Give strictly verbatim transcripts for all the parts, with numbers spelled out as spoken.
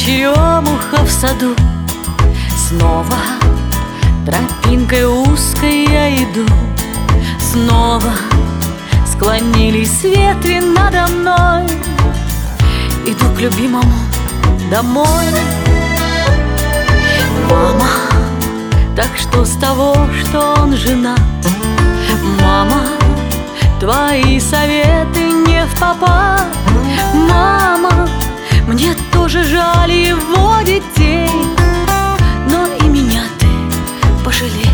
черемуха в саду. Снова тропинкой узкой я иду. Снова склонились ветви надо мной. Иду к любимому домой. Мама, так что с того, что он женат? Мама, твои советы не впопад. Мама, мне тоже жаль его детей, но и меня ты пожалей.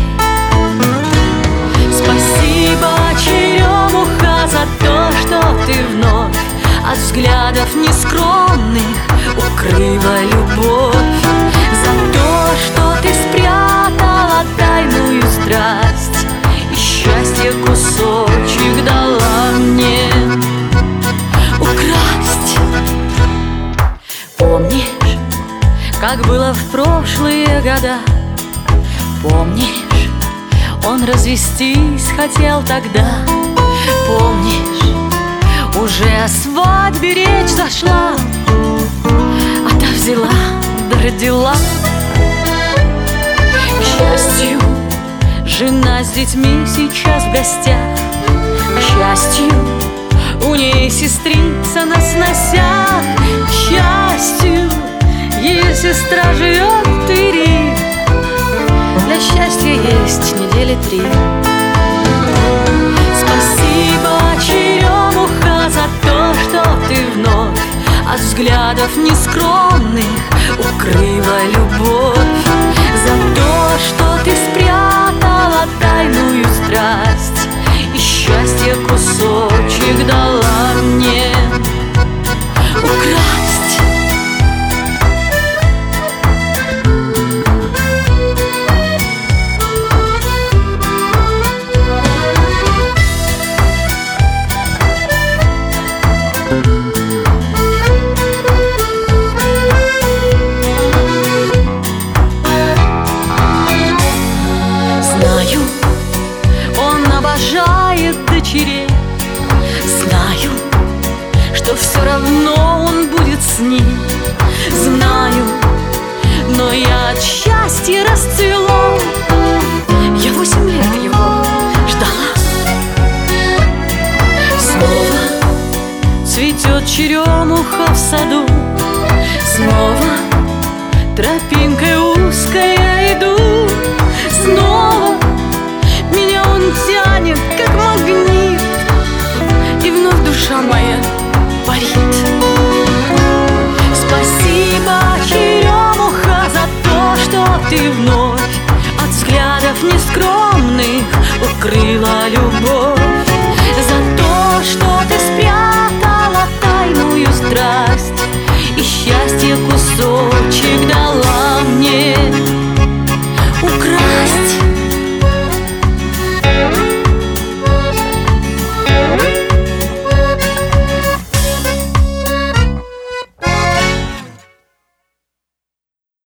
Спасибо, черемуха, за то, что ты вновь от взглядов нескромных укрыла любовь, за то, что ты спрятала тайную страсть и счастье кусочек дала мне украсть. Помнишь, как было в прошлые года? Помнишь, он развестись хотел тогда? Помнишь, уже о свадьбе речь зашла, а та взяла да родила. К счастью, жена с детьми сейчас в гостях. К счастью, у ней сестрица на сносях. К счастью, ее сестра живет в Твери. Для счастья есть недели три. Спасибо, черемуха, за то, что ты вновь от взглядов нескромных укрыла любовь, за то, что ты спрятала тайную страсть и счастье кусочек дала мне украсть. Знаю, он обожает дочерей. Знаю, что все равно он будет с ним. Знаю, но я от счастья расцвела. Я восемь лет его ждала. Снова цветет черемуха в саду. Снова тропинкой узкой я иду. Снова меня он тянет, как магнит, и вновь душа моя парит. Спасибо, черемуха, за то, что ты вновь от взглядов нескромных укрыла любовь,